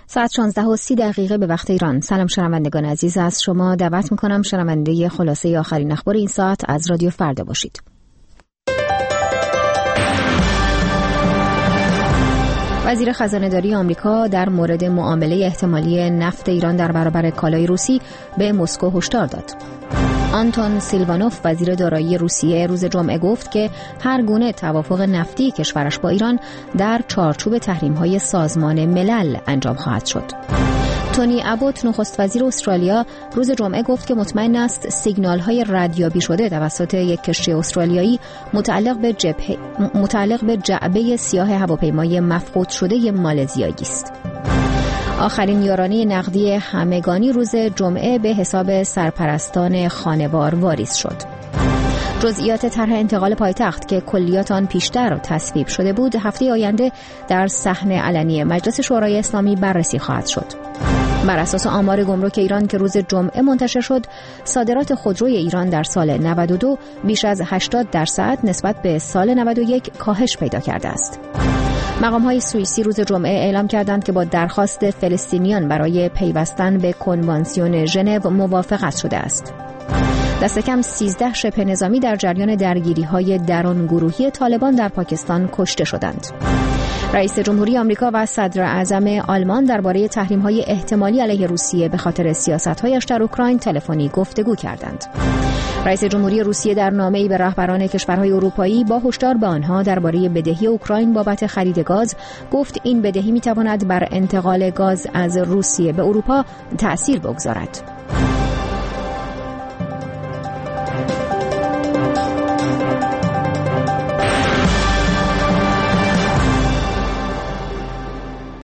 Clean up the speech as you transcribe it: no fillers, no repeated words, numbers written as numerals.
ساعت 16:30 به وقت ایران. سلام شنوندگان عزیز، از شما دعوت میکنم شنونده خلاصه آخرین اخبار این ساعت از رادیو فردا باشید. وزیر خزانه‌داری آمریکا در مورد معامله احتمالی نفت ایران در برابر کالای روسی به مسکو هشدار داد. آنتون سیلوانوف وزیر دارایی روسیه روز جمعه گفت که هر گونه توافق نفتی کشورش با ایران در چارچوب تحریم‌های سازمان ملل انجام خواهد شد. تونی ابوت نخست وزیر استرالیا روز جمعه گفت که مطمئن است سیگنال‌های ردیابی شده توسط یک کشتی استرالیایی متعلق به جعبه سیاه هواپیمای مفقود شده مالزیایی است. آخرین یارانه نقدی همگانی روز جمعه به حساب سرپرستان خانوار واریز شد. جزئیات طرح انتقال پایتخت که کلیات آن پیشتر تصویب شده بود هفته آینده در صحن علنی مجلس شورای اسلامی بررسی خواهد شد. بر اساس آمار گمرک ایران که روز جمعه منتشر شد، صادرات خودروی ایران در سال 92 بیش از 80% نسبت به سال 91 کاهش پیدا کرده است. مقام‌های سوئیسی روز جمعه اعلام کردند که با درخواست فلسطینیان برای پیوستن به کنوانسیون ژنو موافقت شده است. دست کم 13 شبه نظامی در جریان درگیری‌های درون‌گروهی طالبان در پاکستان کشته شدند. رئیس جمهوری آمریکا و صدر اعظم آلمان درباره تحریم‌های احتمالی علیه روسیه به خاطر سیاست‌هایش در اوکراین تلفنی گفتگو کردند. رئیس جمهوری روسیه در نامه‌ای به رهبران کشورهای اروپایی با هشدار به آنها درباره بدهی اوکراین بابت خرید گاز گفت این بدهی می‌تواند بر انتقال گاز از روسیه به اروپا تأثیر بگذارد.